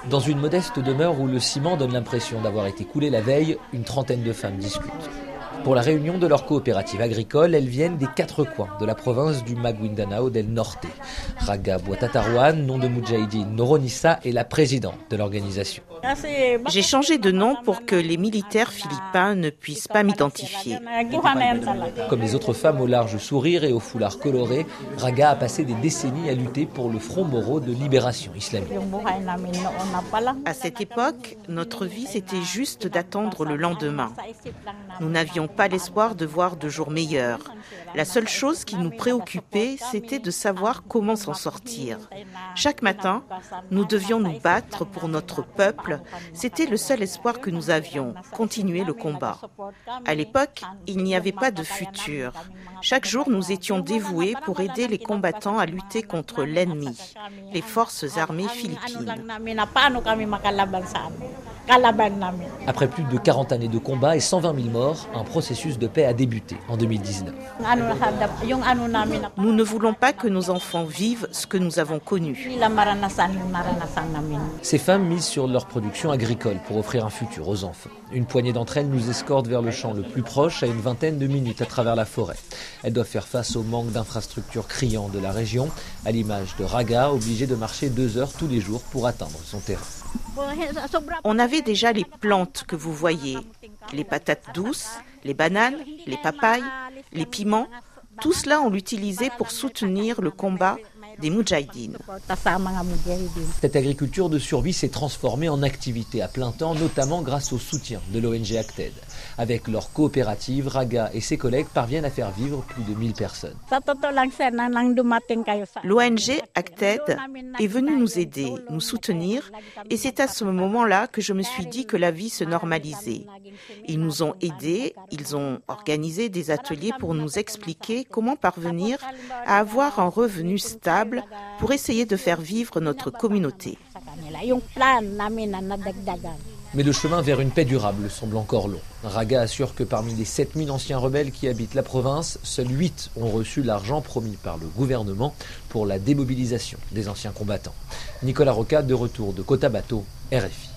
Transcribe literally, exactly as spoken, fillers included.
Dans une modeste demeure où le ciment donne l'impression d'avoir été coulé la veille, une trentaine de femmes discutent. Pour la réunion de leur coopérative agricole, elles viennent des quatre coins de la province du Maguindanao del Norte. Raga Boitatarwan, nom de Moudjahidine Noronissa, est la présidente de l'organisation. J'ai changé de nom pour que les militaires philippins ne puissent pas m'identifier. Comme les autres femmes au large sourire et au foulard coloré, Raga a passé des décennies à lutter pour le Front Moro de libération islamique. À cette époque, notre vie c'était juste d'attendre le lendemain. Nous n'avions pas l'espoir de voir de jours meilleurs. La seule chose qui nous préoccupait, c'était de savoir comment s'en sortir. Chaque matin, nous devions nous battre pour notre peuple. C'était le seul espoir que nous avions, continuer le combat. À l'époque, il n'y avait pas de futur. Chaque jour, nous étions dévoués pour aider les combattants à lutter contre l'ennemi, les forces armées philippines. Après plus de quarante années de combat et cent vingt mille morts, un processus de paix a débuté en deux mille dix-neuf. Nous ne voulons pas que nos enfants vivent ce que nous avons connu. Ces femmes misent sur leur production agricole pour offrir un futur aux enfants. Une poignée d'entre elles nous escortent vers le champ le plus proche à une vingtaine de minutes à travers la forêt. Elles doivent faire face au manque d'infrastructures criant de la région, à l'image de Raga, obligée de marcher deux heures tous les jours pour atteindre son terrain. On avait déjà les plantes que vous voyez, les patates douces, les bananes, les papayes, les piments. Tout cela, on l'utilisait pour soutenir le combat des Moudjahidines. Cette agriculture de survie s'est transformée en activité à plein temps, notamment grâce au soutien de l'O N G Acted. Avec leur coopérative, Raga et ses collègues parviennent à faire vivre plus de mille personnes. L'O N G Acted est venu nous aider, nous soutenir, et c'est à ce moment-là que je me suis dit que la vie se normalisait. Ils nous ont aidés, ils ont organisé des ateliers pour nous expliquer comment parvenir à avoir un revenu stable pour essayer de faire vivre notre communauté. Mais le chemin vers une paix durable semble encore long. Raga assure que parmi les sept mille anciens rebelles qui habitent la province, seuls huit ont reçu l'argent promis par le gouvernement pour la démobilisation des anciens combattants. Nicolas Roca, de retour de Cotabato, R F I.